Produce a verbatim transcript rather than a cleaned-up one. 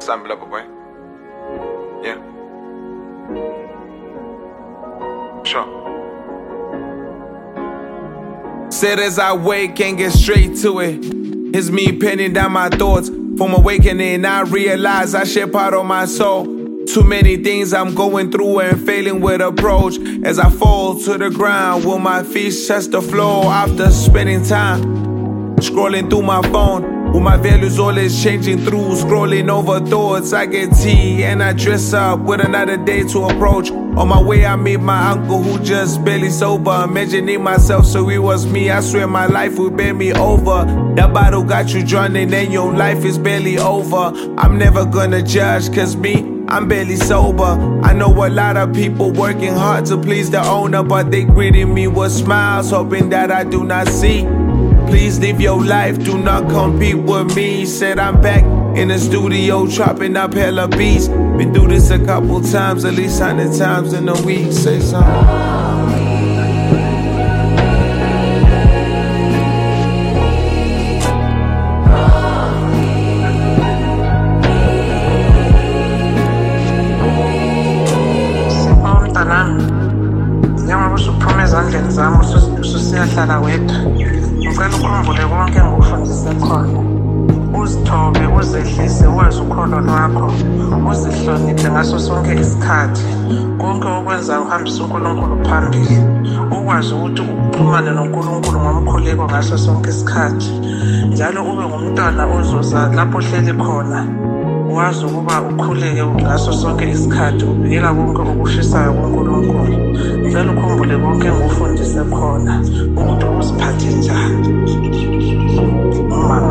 Sample up, boy. Yeah. Sure. Said as I wake, can't get straight to it. It's me penning down my thoughts. From awakening, I realize I share part of my soul. Too many things I'm going through and failing with approach. As I fall to the ground, will my feet touch the floor after spending time scrolling through my phone? With my values always changing through scrolling over thoughts. I get tea and I dress up with another day to approach. On my way I meet my uncle who just barely sober. Imagining myself so it was me. I swear my life would bear me over. That bottle got you drowning and your life is barely over. I'm never gonna judge cause me, I'm barely sober. I know a lot of people working hard to please the owner, but they greeting me with smiles, hoping that I do not see. Please live your life, do not compete with me. Said I'm back in the studio, chopping up hella beats. Been through this a couple times, at least hundred times in a week. Say something. Njengoba usuphuma ezandleni zami ususiyahlala wedwa, ngicela ukhumbule konke ngokufundise khona. Uzithobe, uzehlise, wazi ukholo lwakho, uzihloniphe ngaso sonke isikhathi. Konke okwenza uhambise uNkulunkulu phambili, ukwazi ukuthi uxhumane noNkulunkulu ngomkhuleko ngaso sonke isikhathi. Njalo ube ngumntwana ozoza lapho ohleli khona. Wazi ukuba ukhuleke ngaso sonke isikhathi, ubheka konke okushisayo kuNkulunkulu. Njalo ukhumbule konke ngokufundise khona ukuthi uziphathe njani.